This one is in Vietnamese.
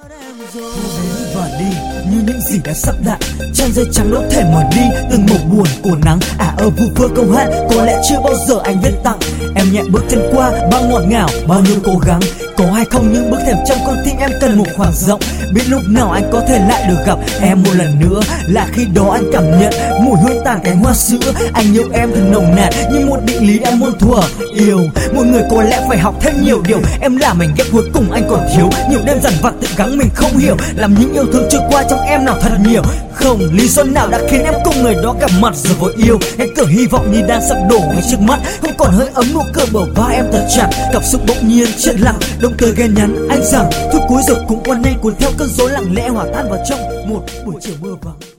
Thu đến và đi như những gì đã sắp đặt, trang giấy trắng đâu thể mở đi từng màu buồn của nắng. Ở vu vơ câu hát có lẽ chưa bao giờ anh viết tặng em, nhẹ bước chân qua bao ngọt ngào bao nhiêu cố gắng. Có hay không những bước thềm trong con tim em cần một khoảng rộng, biết lúc nào anh có thể lại được gặp em một lần nữa, là khi đó anh cảm nhận mùi hương tàn cánh hoa sữa. Anh yêu em thật nồng nàn như một định lý em muôn thuở yêu. Mỗi người có lẽ phải học thêm nhiều điều, em là mình ghép cuối cùng anh còn thiếu nhiều đêm dằn vặt tự gắng mình không hiểu, làm những yêu thương trôi qua trong em nào thật nhiều. Không lý do nào đã khiến em cùng người đó gặp mặt giờ vội yêu. Cánh cửa hy vọng như đang sắp đổ ngay trước mắt, không còn hơi ấm nụ cười bờ vai em thật chặt. Cảm xúc bỗng nhiên chết lặng, động tới ghen nhắn anh rằng phút cuối giờ cũng quan nên cuốn theo cơn gió lặng lẽ hòa tan vào trong một buổi chiều mưa vắng.